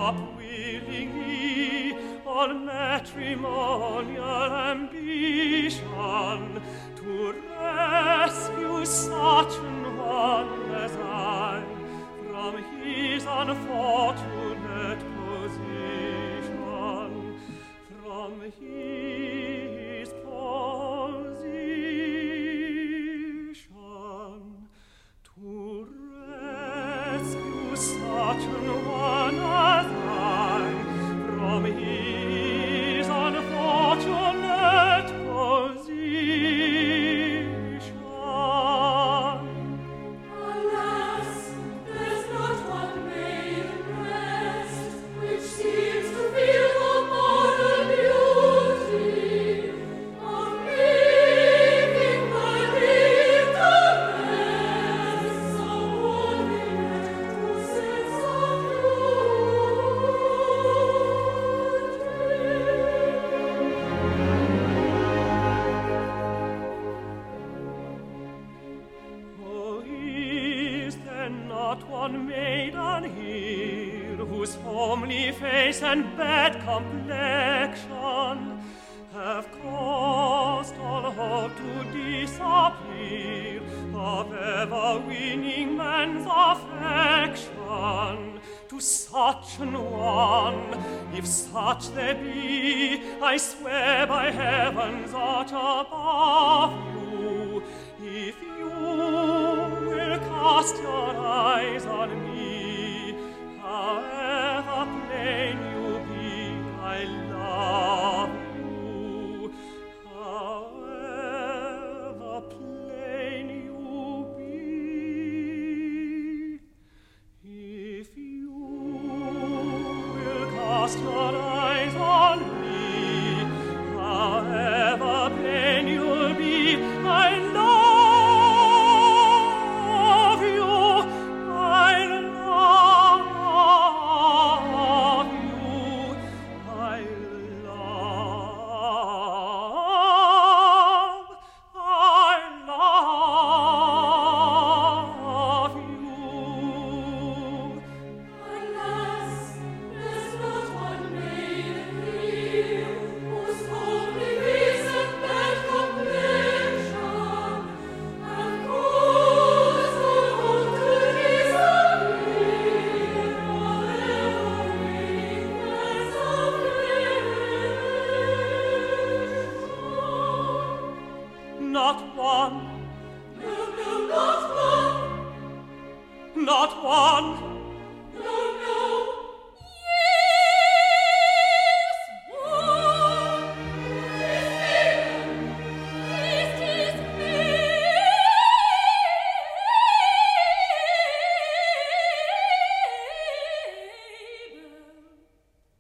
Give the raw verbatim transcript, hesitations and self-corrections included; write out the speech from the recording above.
up willingly on matrimonial ambition to rescue such an one as I from his unfortunate position, from his position, to rescue such an one as I from his unfortunate position. Alas, there's not one maid in breast which seems to feel the moral beauty of making her interest so holy who sits of Oh, is there not one maiden here whose homely face and bad complexion have caused all hope to disappear of ever winning man's affection? To such an one, if such there be, I swear by heavens that above you, if you will cast your eyes on me, however plain you be, I love you. However plain you be, if you will cast your eyes on me, however plain you'll be, I love you, I love you, I love, I love you. Alas, there's not one maiden here whose homely face and bad complexion have caused all hope to disappear of ever winning man's affection. Not one, No, no, not one. not one.